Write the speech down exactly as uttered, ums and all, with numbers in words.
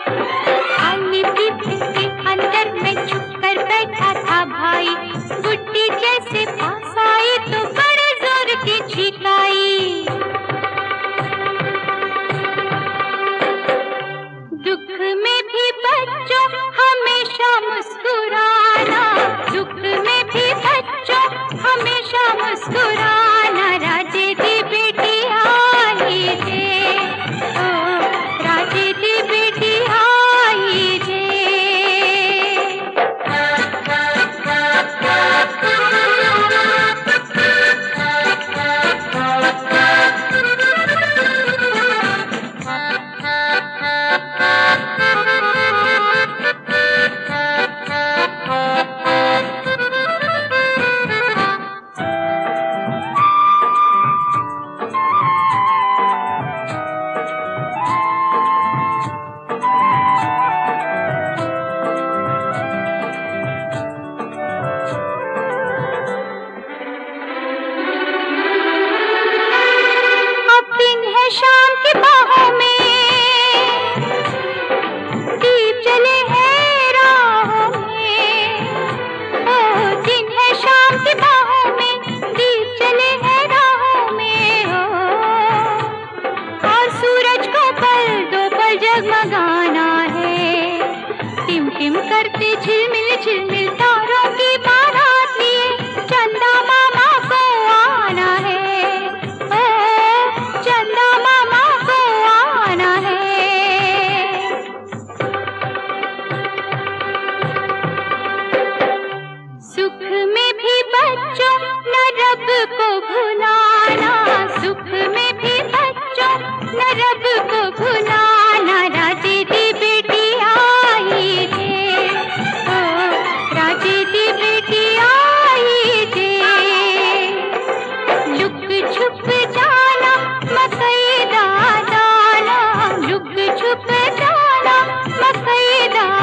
खाली पीपे के अंदर में छुप कर बैठा था भाई, गुड्डी जैसे पास आई तो बड़े जोर की छींक आई। दुख में भी बच्चों हमेशा मुस्कुराना, दुख में भी बच्चों हमेशा मुस्कुराना। राजे दी बेटी आई रे, ओ राजे दी बेटी आई रे। शाम की बाहों में दीप जले हैं राहों में, ओ दिन है शाम की बाहों में दीप जले हैं राहों में, हो और सूरज को पल दो पल जगमगाना है। टिम टिम करते झिलमिल झिलमिल तारों की बारात लिए चंदा मामा को आना है, को भुलाना, सुख में भी बच्चों न रब को भुलाना। राजे दी बेटी आई रे, ओ राजे दी बेटी आई रे। लुक छुप जाना मकई दाना, लुक छुप जाना मकई दाना।